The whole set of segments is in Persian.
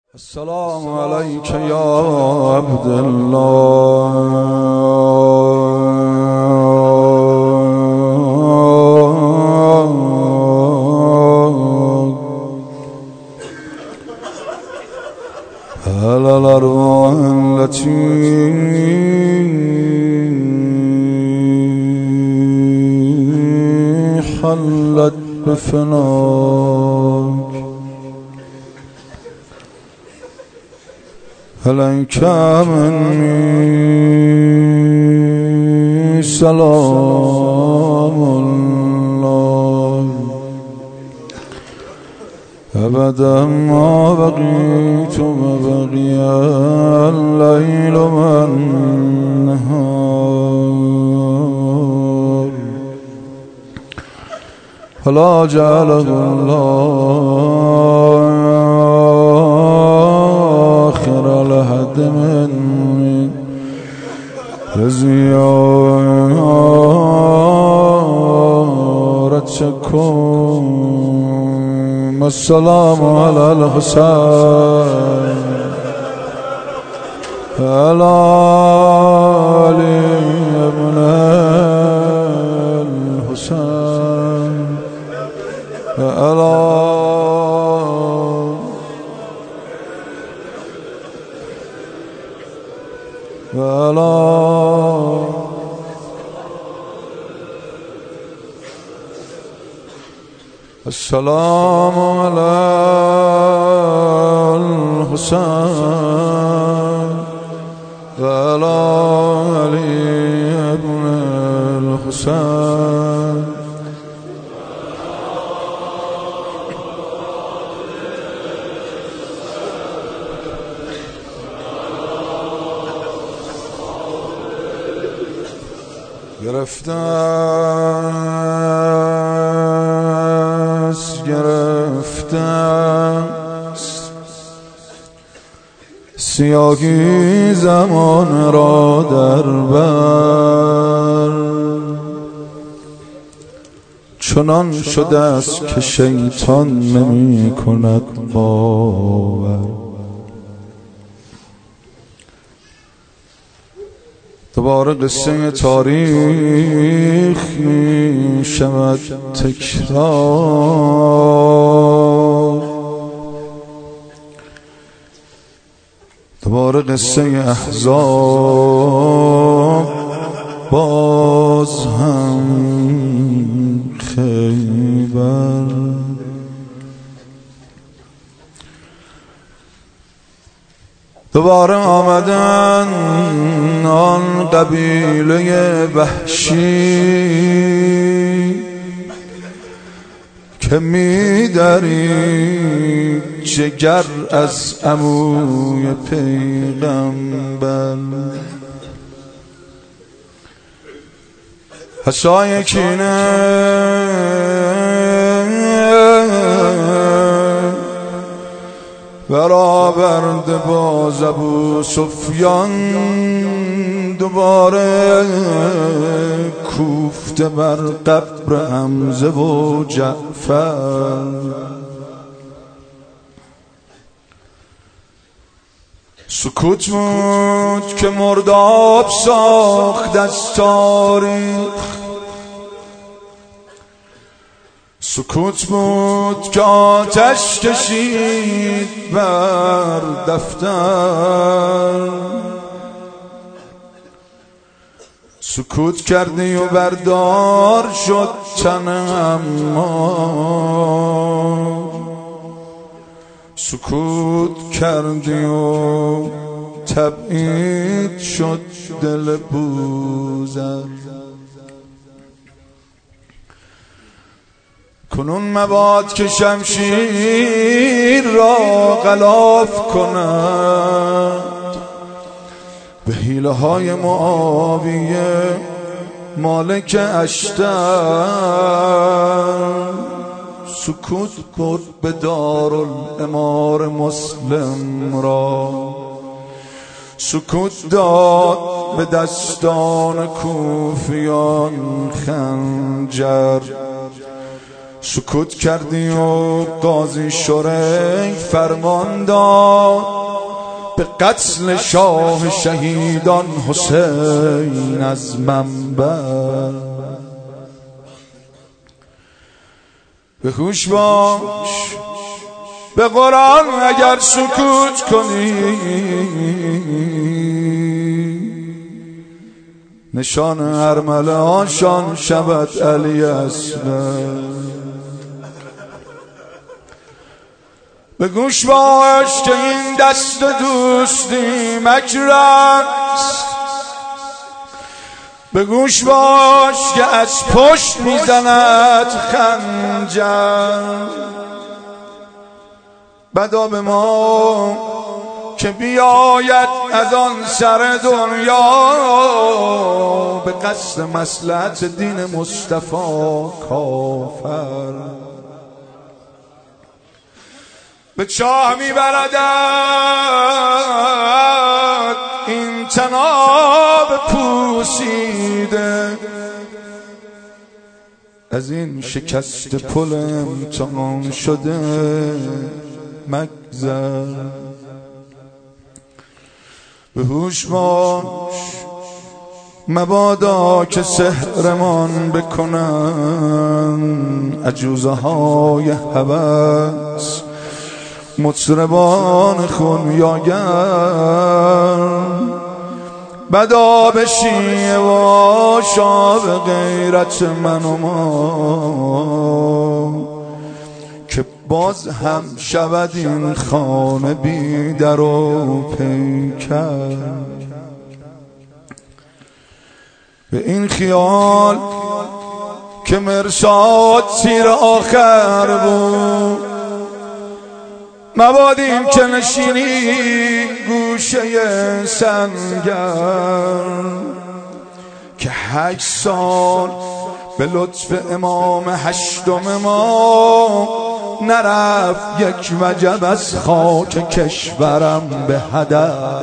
السلام عليك يا عبد الله على الأرواح التي حلت بفناك عليك مني سلام الله أبدا ما بقيت وبقي الليل والنهار فلا جعله الله آخر لحد مني زيارتكم. السلام على الحسين على علي بن الحسين على السلام على الحسين وعلى علي بن الحسين گرفتست سیاهی زمان را در بر، چنان شده است که شیطان نمی کند باور. دوباره قصه تاریخ می شود تکرار، دوباره قصه احزاب باز هم خیبر. دوباره آمدن آن قبیله وحشی که می‌درید جگر از عموی پیغمبر. حسای کینه برآورده باز ابو سفیان، دوباره کوفته بر قبر حمزه و جعفر. سکوت بود که مرداب ساخت از تاریخ، سکوت بود که آتش کشید بر دفتر. سکوت کردی و بردار شد تنم، سکوت کردی و تبعید شد دل بوزر. کنون مباد که شمشیر را غلاف کند به حیله های معاویه مالک اشتر. سکوت بود به دارالامار مسلم را، سکوت داد به دستان کوفیان خنجر. سکوت کردی و قاضی شریک فرمان داد به قتل شاه شهیدان حسین از منبر. به هوش باش به قرآن اگر سکوت کنی نشان ارمله آشان شود علی اصغر. به گوش باش که این دست دوستی مکر است، به گوش باش که از پشت میزند خنجر. بدا به ما که بیاید از آن سر دنیا به قصد مصلحت دین مصطفی کافر. به چاه میبردد این طناب پوسیده، از این شکست پل امتحان شده مگذر. به هوش باش مبادا که سحرمان بکنن عجوزه های هوس مطربان خونیاگر. بدا بشی و آشاب غیرت من و ما که باز هم شود این خانه بی در و پیکر. به این خیال که مرصاد تیر آخر بود مبادیم که نشینی گوشه سنگر که 8 سال به لطف امام 8م ما نرفت یک وجب از خاک کشورم به هدر.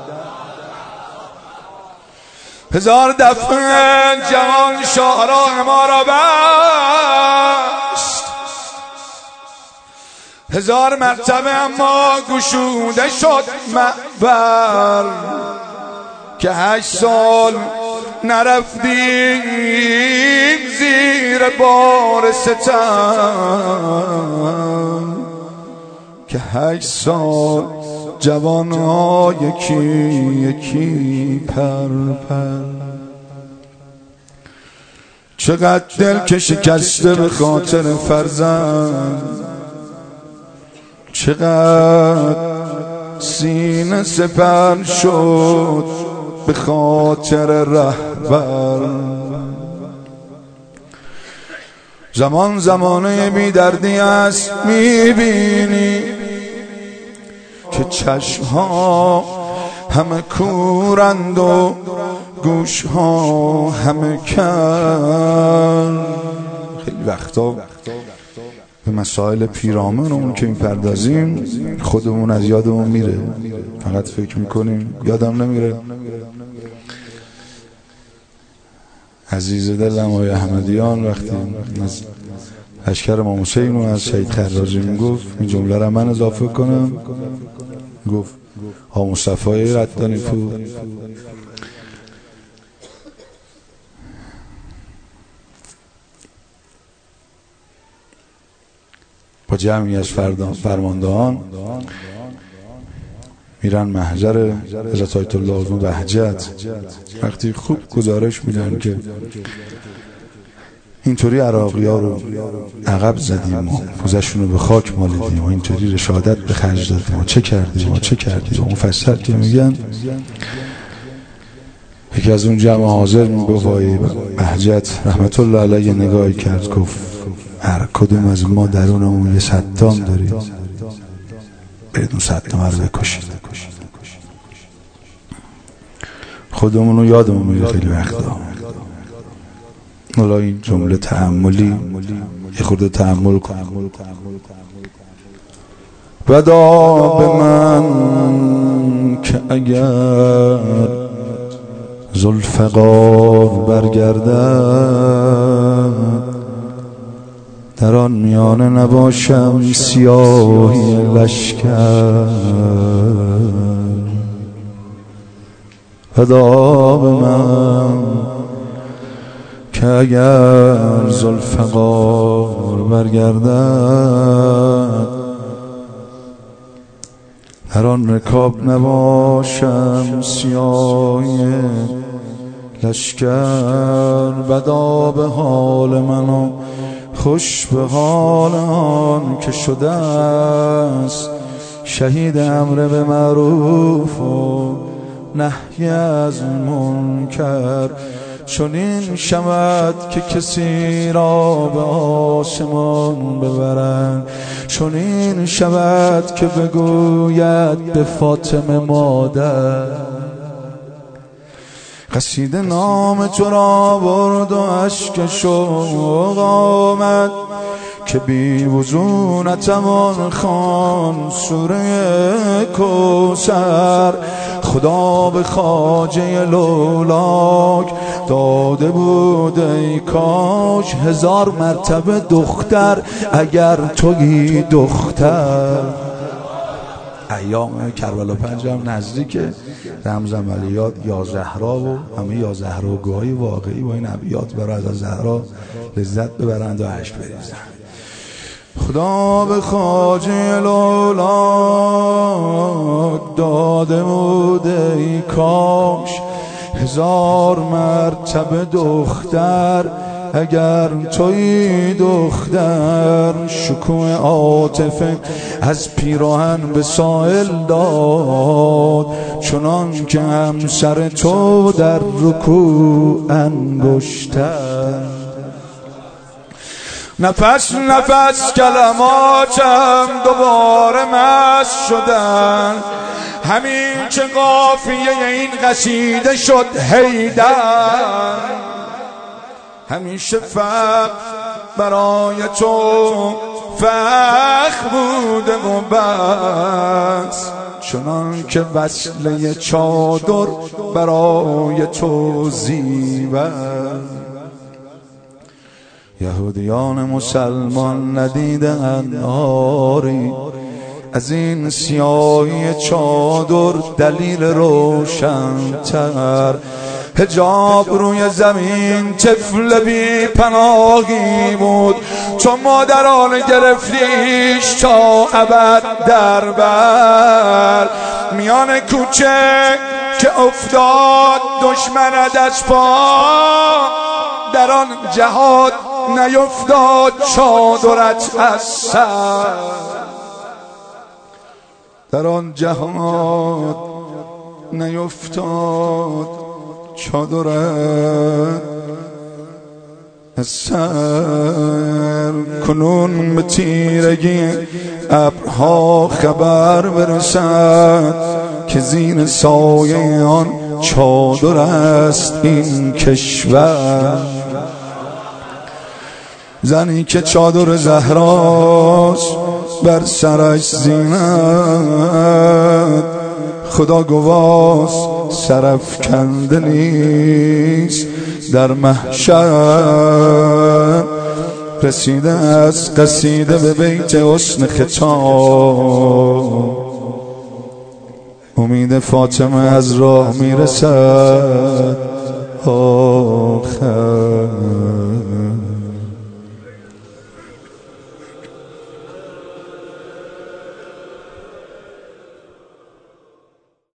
1000 دفعه جوان شاهراه ما را بست، 1000 مرتبه اما گشوده شد معبر که 8 سال نرفتیم زیر بار ستم، که 8 سال جوان‌ها یکی یکی پر پر. چقدر دل که شکسته به خاطر فرزند، چقدر سینه سپر شد به خاطر رهبر. زمان زمانه بی دردی است میبینی که چشمها همه کورند و گوشها همه کر. خیلی وقتا به مسائل پیرامونمون که میپردازیم خودمون از یادمون میره، فقط فکر میکنیم یادم نمیره. عزیز دلم آقای احمدیان وقتی از لشکر امام حسین و از شهید خراجی میگفت این جمله را من اضافه کنم، گفت آقا مصطفی ردانی پور با جمعی از فرماندهان میرن محضر حضرت آیت الله عظم بهجت. وقتی خوب گزارش میدن که اینطوری عراقی ها رو عقب زدیم و پوزشون رو به خاک مالیدیم و اینطوری رشادت به خرج دادیم و چه کردیم و مفصل که میگن، یکی از اون جمع حاضر میگفت آقای بهجت رحمت الله علیه نگاهی کرد گفت هر کدوم از ما درونمون یه صدام داریم، برید اون صدام رو بکشید. خودمون رو یادمون میره خیلی وقتا. حالا این جمله تأملی یه خورده تأمل کن. ودا به من که اگر ذوالفقار برگردد در آن میانه نباشم سیاهی لشکر، فدا به من که اگر ذوالفقار برگردد در آن رکاب نباشم سیاهی لشکر. بدا به حال من و خوش به حال آن که شده است شهید امر به معروف و نهی از منکر. چنین شود که کسی را به آسمان ببرند، چنین شود که بگوید به فاطمه مادر قصیده نام تو را برد و اشک شوق آمد که بی وضو نتوان خوان سوره کوثر. خدا به خواجه لولاک داده بود ای کاش 1000 مرتبه دختر اگر تویی دختر. ایام کربلا 5 هم نزدیکه، رمزم علیات یا زهرا و همه یا زهراگوهای واقعی با این ابیات برای از زهرا لذت ببرند و اشک بریزند. خدا به خواجه لولاک داده بود ای کاش 1000 مرتبه دختر اگر تویی دختر. شکوه عاطفه از پیراهن به سائل داد چنان که همسر تو در رکوع انگشتر. نفس نفس کلماتم دوباره مست شدن، همین که قافیه این قصیده شد حیدر. همیشه فقر برای تو فخر بوده و بس، چنان که وصله چادر برای تو زیور. یهودیان مسلمان ندیدند آری از این سیاهی چادر دلیل روشن‌تر. حجاب روی زمین طفل بی پناهی بود، تو مادران گرفتیش تا ابد در بر. میان کوچه که افتاد دشمنت از پا، در آن جهاد نیفتاد چادرت از سر. در آن جهاد نیفتاد چادرت از سر. کنون به تیرگی ابرها خبر برسد که زیر سایه آن چادر است این کشور. زنی که چادر زهراست بر سرش زینت، خدا گواست سرافکنده نیست در محشر. رسیده از قصیده به بیت حسن ختام، امید فاطمه از راه میرسد آخر.